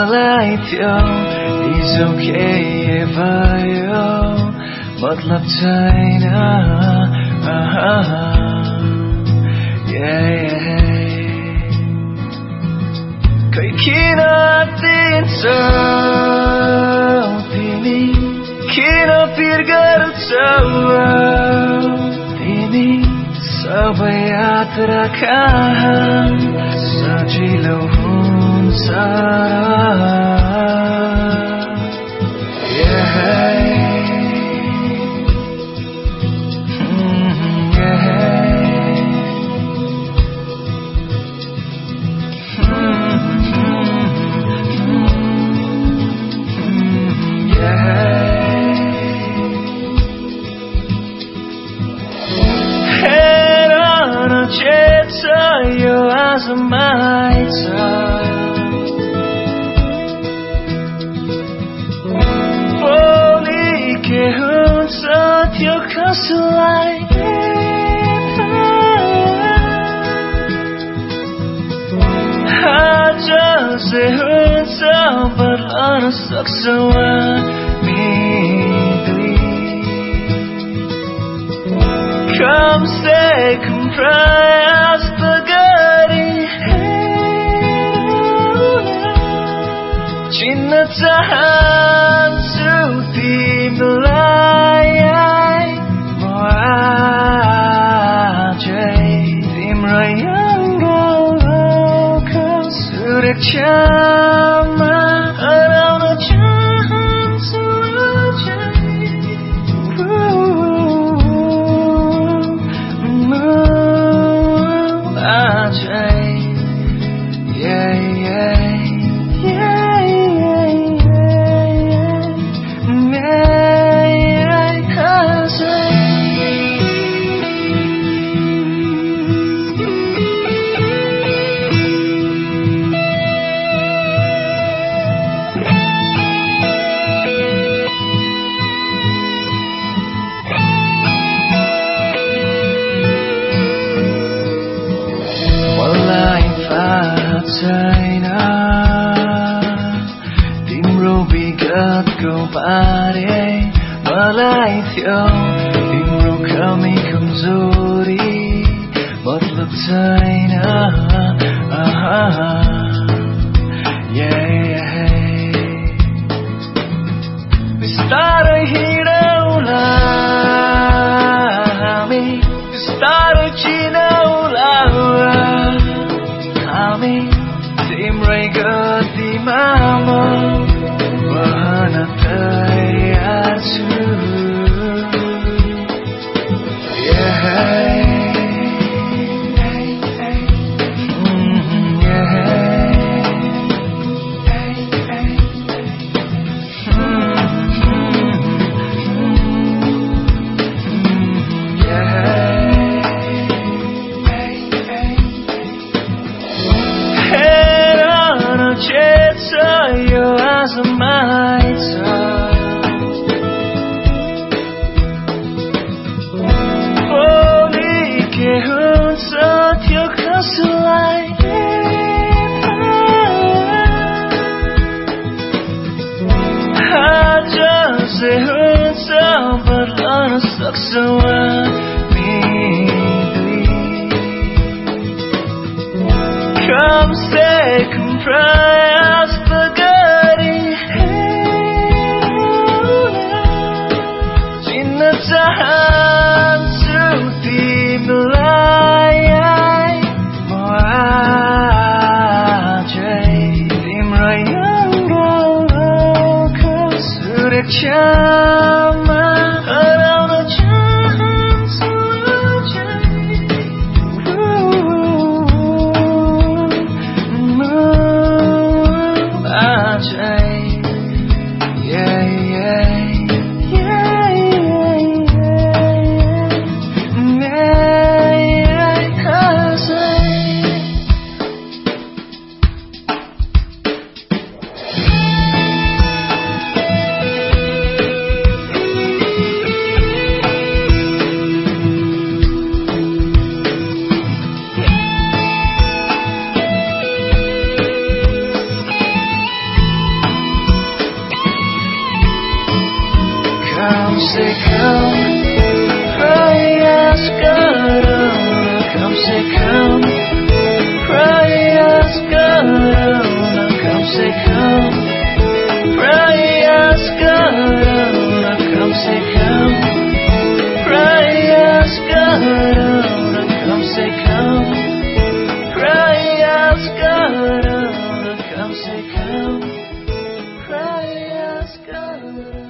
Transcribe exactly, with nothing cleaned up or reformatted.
मलाई थियो हिजोकै भयो मतलब छैन खै किन दिन्छौ तिमी किन पिर गर्छौ तिमी सबै यात्रा कहाँ सजिलो हुन्छ यो आजमाइछ भोलि के हुन्छ त्यो कसलाई आज जे हुन्छ बदल्न सक्छौ हामी कम से कम प्रयास त गरी चिन्न चाहन्छु तिमीलाई म आजै तिम्रो अङ्गको सुरक्षामा हराउन चाहन्छु छैन तिम्रो विगतको बारे मलाई थियो तिम्रो कमी कमजोरी मतलब छैन बिस्तारै हिँडौला हामी बिस्तारै चिनौला हामी तिम्रै गतिमा म बहन तयार छु यो आजमाइछ भोलि के हुन्छ त्यो कसलाई आज जे हुन्छ बदल्न सक्छौ हामी कम से कम प्रयास त गरी चिन्न चाहन्छु तिमीलाई म आजै तिम्रो अङ्गको सुरक्षामा हराउन चाहन्छु come say come, prayas karana, come say come, prayas karana, come say come, prayas karana, come say come, prayas karana, come say come, prayas karana, come say come, prayas karana.